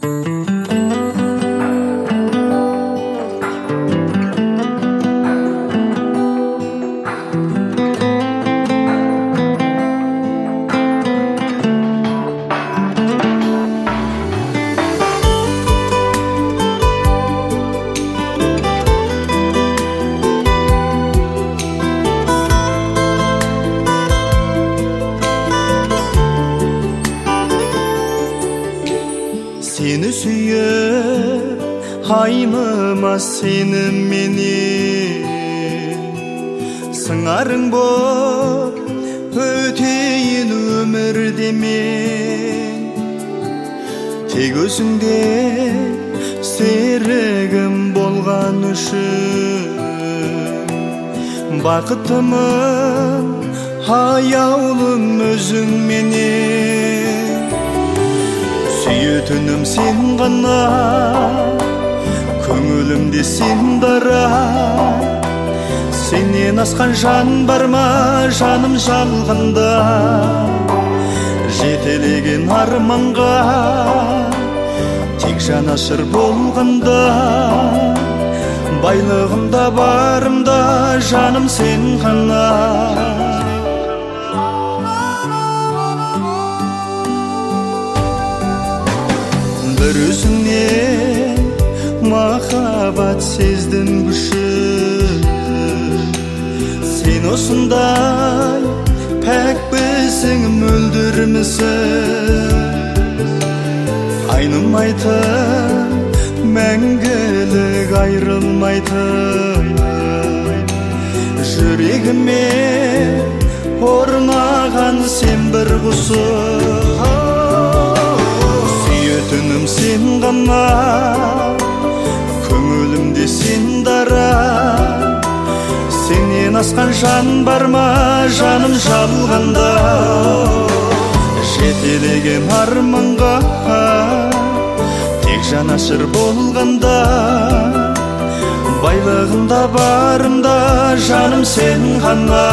Seni sүйіп айныма сенім мені сыңарың боп өтейін өмірде мен тек өзіңде серігім болған үшін бақытымын аяулым өзіңменен сүйетінім сен ғана көңілімде сен дара сенен асқан жан бар ма жаным жалғанда жетелеген арманға тек жанашыр болғанда байлығымда барымда жаным сен ғана бір өзіңнен махаббат сездім күшін сен осындай пәкпісің мөлдірмісің айнымайтын мәңгілік айрылмайтын жүрегіме орнаған сен бір құсың сүйетінім сен ғана көңілімде сен дара сенен асқан жан бар ма жаным жалғанда жетелеген арманға тек жанашыр болғанда байлығымда барымда жаным сен ғана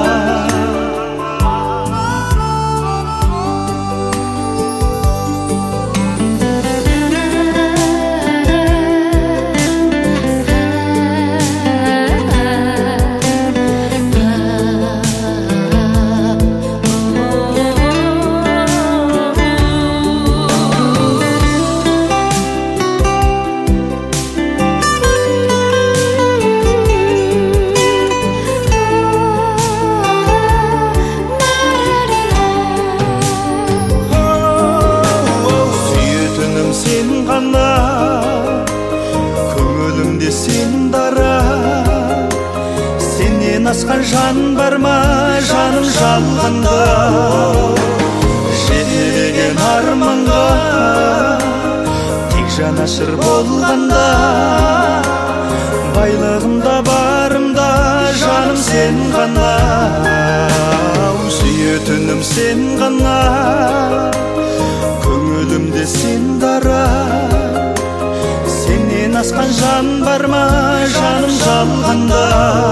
көңілімде сен дара сенен асқан жан бар ма жаным жалғанда жетелеген арманға тек жанашыр болғанда байлығымда барымда жаным сен ғана сүйетінім сен ғана көңілімде сен дара сенен асқан жан бар ма жаным жалғанда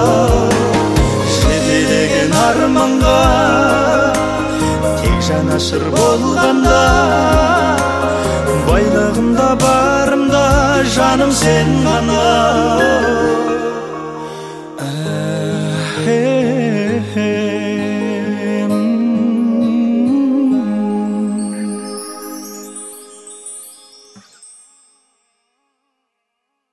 жетелеген арманға тек жанашыр болғанда байлығымда барымда жаным сен ғана